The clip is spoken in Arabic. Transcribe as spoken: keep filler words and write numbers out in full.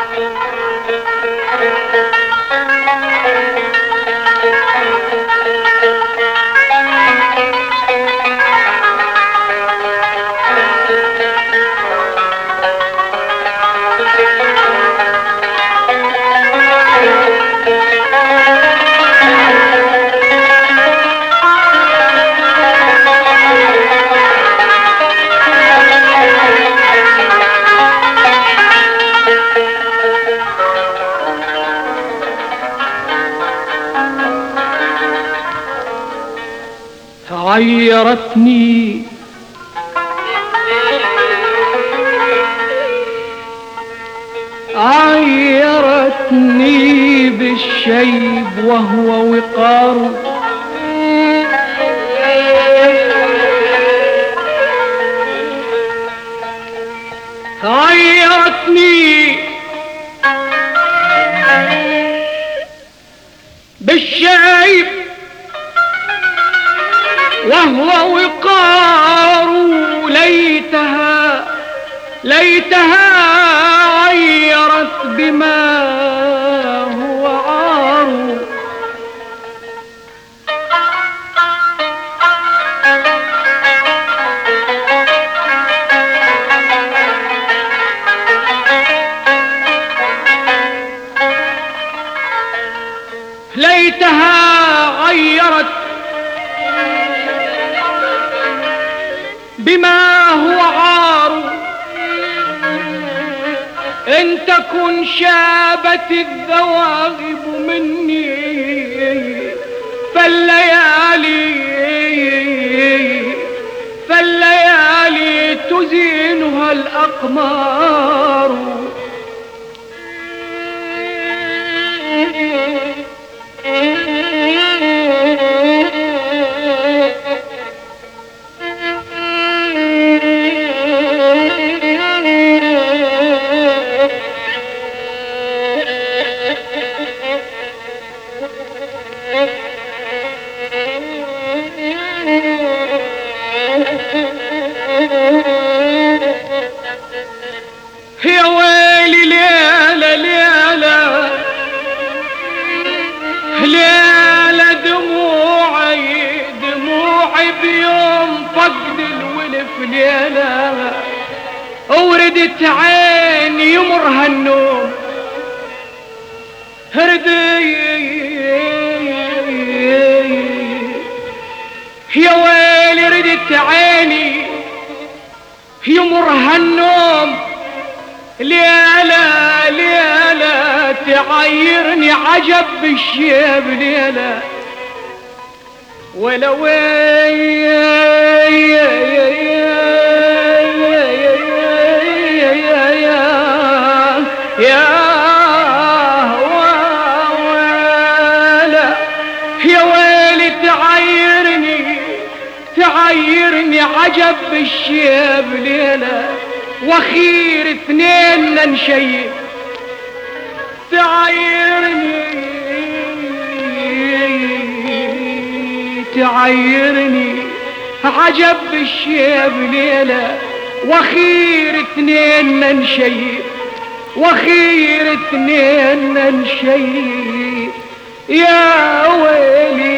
عيرتني عيرتني بالشيب وهو وقار، عيرتني بالشيب وهو وقار، ليتها ليتها عيرت بما هو عار. ليتها عيرت بما هو عار، إن تكن شابت الذواغب مني فالليالي فالليالي تزينها الأقمار. يا ويلي ليلة ليلة ليلة، دموعي دموعي بيوم فقد الولف ليلة، وردت عيني يمرها النوم هردي. يا ويلي ردت عيني يمرها النوم، ليلة ليلة تعيرني عجب بالشيب ليلة، ولو يا ويلي تعيرني تعيرني عجب بالشيب ليلة، واخير اثنين نشيب تعيرني تعيرني عجب بالشيب ليلة، واخير اثنين نشيب واخير اثنين نشيب. يا ويلي